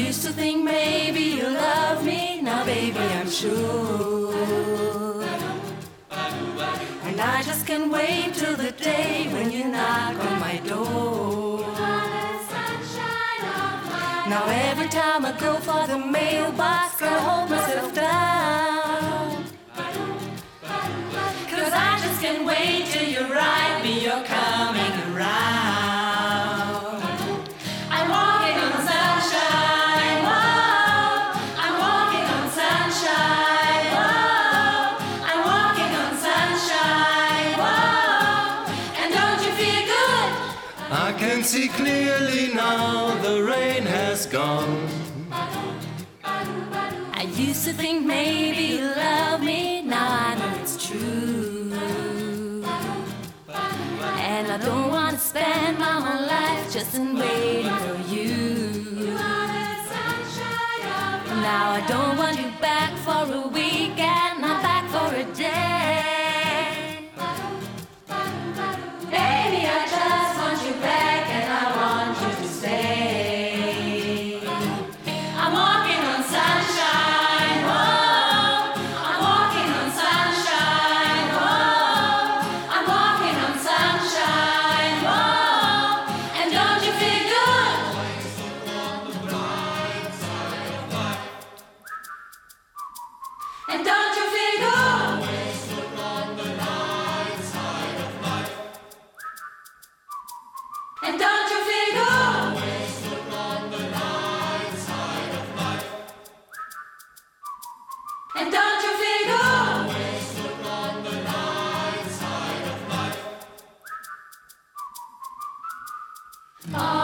used to think maybe you love me, now baby I'm sure. And I just can't wait till the day when you knock on my door. Now every time I go for the mailbox, I hold myself down. 'Cause I just can't wait till you write me you're coming around. I'm walking on sunshine, whoa. I'm walking on sunshine, whoa. I'm walking on sunshine, whoa. And don't you feel good? I can see clearly now the rain has gone. I used to think maybe you love me, now I know it's true. And I don't want to spend my whole life just in waiting for you. Now I don't want you back for a weekend, not back for a day. Baby, I just want you back and I want you to stay. I'm walking on sunshine, whoa. I'm walking on sunshine, whoa. I'm walking on sunshine, whoa. And don't you feel good? And don't you feel good? And don't you feel good? And don't you feel good? Oh.